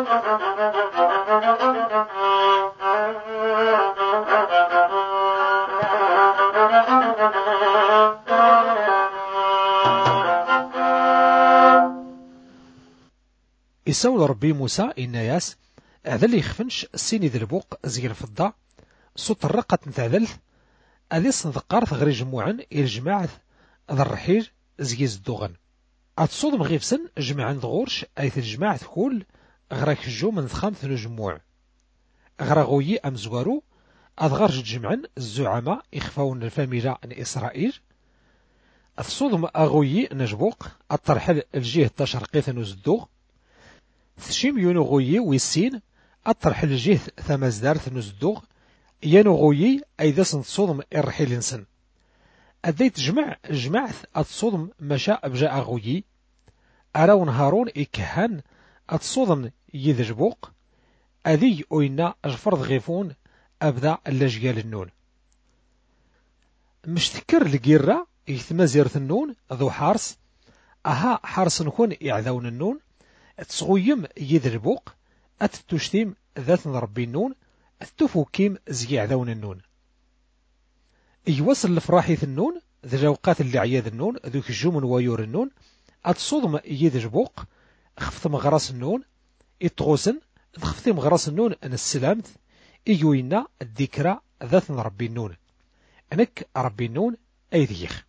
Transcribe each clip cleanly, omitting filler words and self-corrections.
يسول ربي موسى إناياس هذا يخفنش السيني ذي البوق زي الفضة صوت الرقة نتعدل هذي صندقار ثغري جموعا إلى جماعة ذا الرحيل زي الدوغن أتصود مغيفسن جماعا ذغورش أي الجماعة كل غراك الجو من ثخامث الجموع غراغوي أم زوارو أضغرج جمعا الزعماء إخفاون الفاميلا إسرائيل أتصود أغوي نجبوق الترحل الجهة التشرقية نزدوغ ثشيم يونغوي ويسين أطرح الجهة ثمازدارث نزدوغ يانغوي أيضا صدم الرحيل نسن أديت جمعث أتصدم مشاء بجاء غوي أراون هارون إكهان أتصدم يذجبوق أذي أوينا أجفرض غيفون أبدا اللجيال النون مشتكر الجيرة يثمازيرث النون ذو حارس أها حارس نكون إعذاون النون تصغيم يذربوق أتتشتيم ذات ربي النون أتفوكيم زي عذاون النون يوصل لفراحيث النون ذا جوقات اللي عياذ النون ذوك الجومن ويور النون أتصدم يذربوق خفت مغراس النون يتغوسن خفت مغراس النون أن السلامت إيوينا الذكرى ذات ربي النون أنك ربي النون أي ذيخ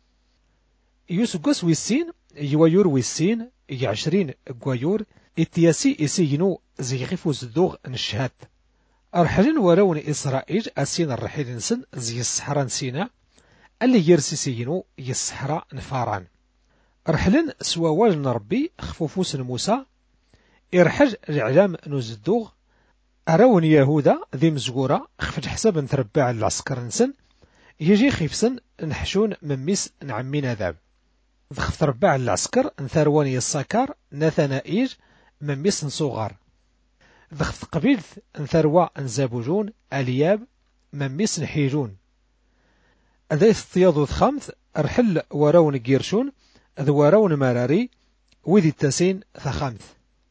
يوسقس ويسين يويور ويسين 20 قوايور اتياسي يسينو زي غيفو زدوغ نشهاد أرحلن وراون إسرائيل أسين الرحيل نسن زي السحرة سينا اللي يرسي سينو يسحرة نفاران أرحلن سواوال نربي خفوفوس موسى إرحج الإعلام نزدوغ أراون يهودا ذي مزقورة خفج حساب نتربع العسكر نسن يجي خيفسن نحشون من ميس نعمين ذاب ضخف تربع العسكر نثارواني السكر نثنائيج من ميس صغار ضخف قبيلث نثروا نزابوجون الياب من ميس نحيجون أذيث طياضو خمث أرحل وراون جيرشون ذو وراون مراري وذي التاسين ثخمث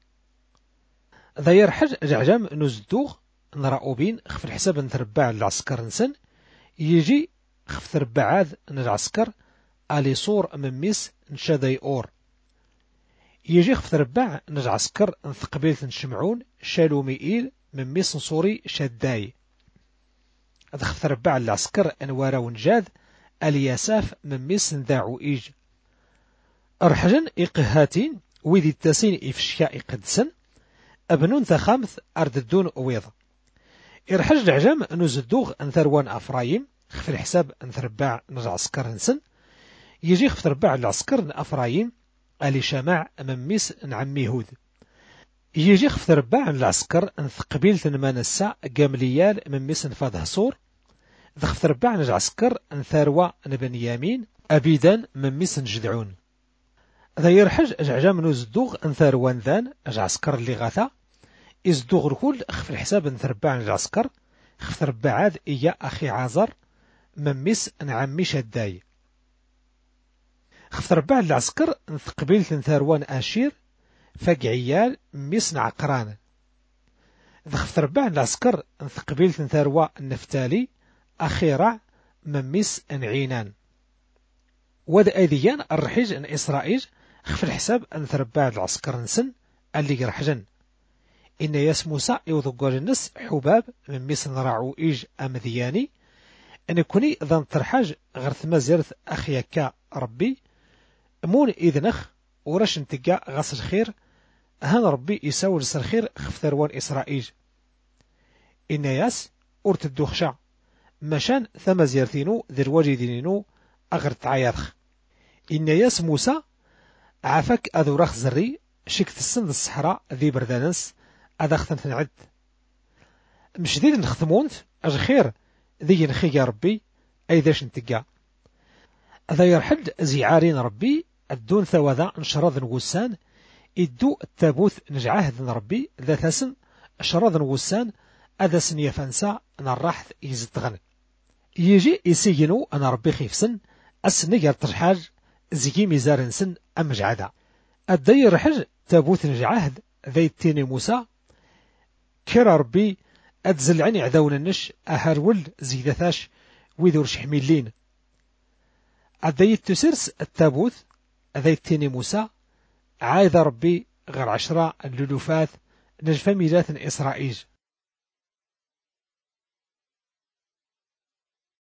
ذا يرحج جعجام نزدوغ نرأوبين خف الحساب نتربع العسكر نسن يجي خف تربعاذ العسكر ألي صور من ميس نشادي أور يجي خف تربع العسكر نثقبيلث نشمعون شالو ميئيل من ميس نصوري شاداي خف تربع العسكر أنوارا ونجاذ ألي ياساف من ميس نداعو إيج أرحجن إقهاتين ويدي التاسين إفشكاء قدسن أبنون ثخامث أرددون ويض إرحج العجام نزدوغ أنثروان أفرايم خف الحساب أنثربع العسكر نسن يجي خف تربع العسكر أفرايم ألي شماع من ميس نعمي هود يجي خف تربع العسكر أنثقبيل ثنمان الساعة قامليال من ميس نفاذ هصور خف تربع العسكر أنثروا نبنيامين أبيدان من ميس نجدعون ذا يرحج أجعجام نزدوغ أنثروان ذان أجعسكر اللي غاثا إزدوغ الكل خف الحساب نثربع العسكر خف تربع عاد إيا أخي عازر من ميس نعمي شداي خف تربع العسكر نثقبيل ثنثروان أشير فقعيال ميس نعقران خف تربع العسكر نثقبيل ثنثروا النفتالي أخي رع من ميس نعينان وذا أيديان الرحيج أن إسرائيل خف الحساب أن ثربع العسكر نسن اللي يرحجن إن ياس موسى يوضقوا النس حباب من ميس نرعو إيج أمذياني أن يكوني ذن ترحاج غرث مزيرث أخيكا ربي مون إذنخ ورش انتقاء غاس الخير هان ربي يساول سرخير خف ثروان إسرائيل إن ياس أرت الدوخشا مشان ثم زيرثينو ذي الواجدينينو أغرت عياثخ إن ياس موسى عافك أذو رخ زري شكت السند الصحراء ذي بردانس أدخثن تنعد مش ذي نختمونت أجخير ذي نخي يا ربي أي ذاش انتقا أذا يرحل زيعارين ربي الدون ثوذا نشراد نغسان إدو التابوث نجعه ذن ربي ذا سن شراد نغسان أذا سن يفنسا نراحث يزدغن يجي يسينو أنا ربي خيفسن السنية ترحاج زيكي ميزار سن أمجعدا أدى يرحل تابوث نجعه ذي التيني موسى كرا ربي أتزلعني عداونا النش أهرول زيدتاش ويذور شحميلين أذا تسرس التابوت أذا تيني موسى عايذ ربي غير 10 اللولوفات نجفة ميلات إسرائيل